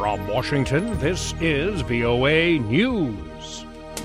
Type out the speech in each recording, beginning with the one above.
From Washington, this is VOA News.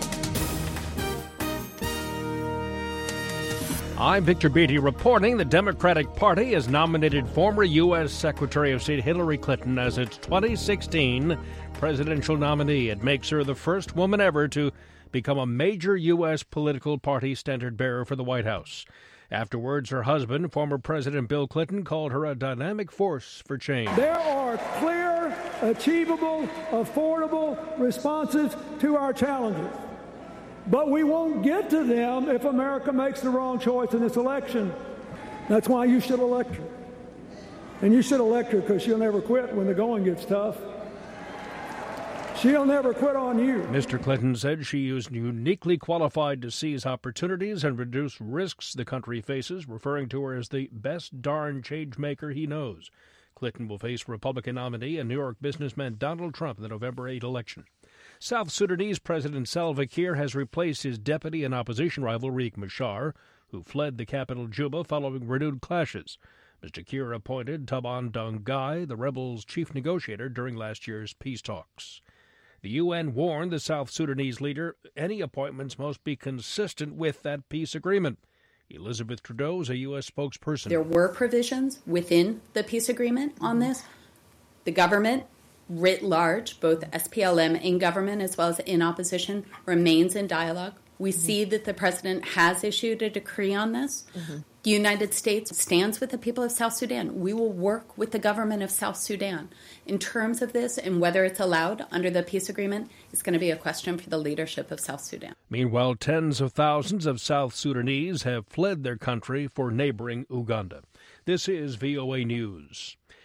I'm Victor Beatty reporting the Democratic Party has nominated former U.S. Secretary of State Hillary Clinton as its 2016 presidential nominee. It makes her the first woman ever to become a major U.S. political party standard bearer for the White House. Afterwards, her husband, former President Bill Clinton, called her a dynamic force for change. There are clear, achievable, affordable responses to our challenges. But we won't get to them if America makes the wrong choice in this election. That's why you should elect her. And you should elect her because she'll never quit when the going gets tough. She'll never quit on you. Mr. Clinton said she is uniquely qualified to seize opportunities and reduce risks the country faces, referring to her as the best darn change maker he knows. Clinton will face Republican nominee and New York businessman Donald Trump in the November 8 election. South Sudanese President Salva Kiir has replaced his deputy and opposition rival Riek Machar, who fled the capital Juba following renewed clashes. Mr. Kiir appointed Taban Dangai, the rebels' chief negotiator, during last year's peace talks. The UN warned the South Sudanese leader any appointments must be consistent with that peace agreement. Elizabeth Trudeau is a U.S. spokesperson. There were provisions within the peace agreement on this. The government, writ large, both SPLM in government as well as in opposition, remains in dialogue. We see that the president has issued a decree on this. The United States stands with the people of South Sudan. We will work with the government of South Sudan. In terms of this and whether it's allowed under the peace agreement, it's going to be a question for the leadership of South Sudan. Meanwhile, tens of thousands of South Sudanese have fled their country for neighboring Uganda. This is VOA News.